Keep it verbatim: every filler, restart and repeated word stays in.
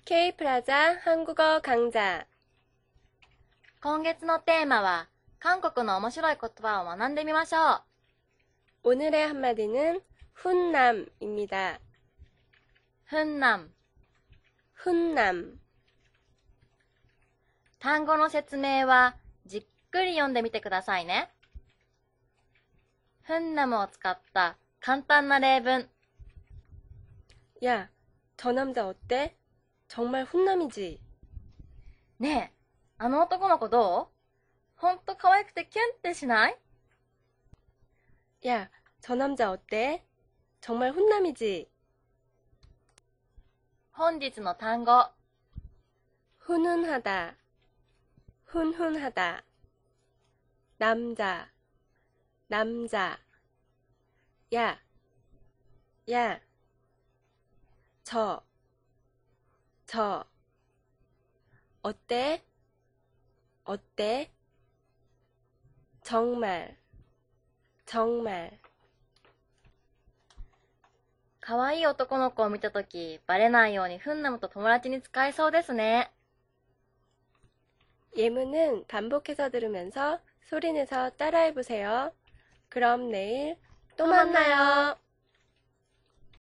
K프라자 한국어 강좌. 今月のテーマは、韓国の面白い言葉を学んでみましょう。 오늘의 한마디는 훈남입니다. ふんなん。 훈남. 単語の説明は、じっくり読んでみてくださいね。ふんなむを使った簡単な例文。 야, 저 남자 어때? 정말 훈남이지. ねえ、あの男の子どう？ほんと可愛くてキュンってしない？ 야, 저 남자 어때? 정말 훈남이지. 本日の単語。 훈훈하다. 훈훈하다. 남자. 남자. 야. 야. 저. 저. 어때? 어때? 정말. 정말. 可愛い男の子を見たとき、バレないようにふんなむと友達に使えそうですね。 예문은 반복해서 들으면서 소리내서 따라해보세요. 그럼 내일 또 만나요.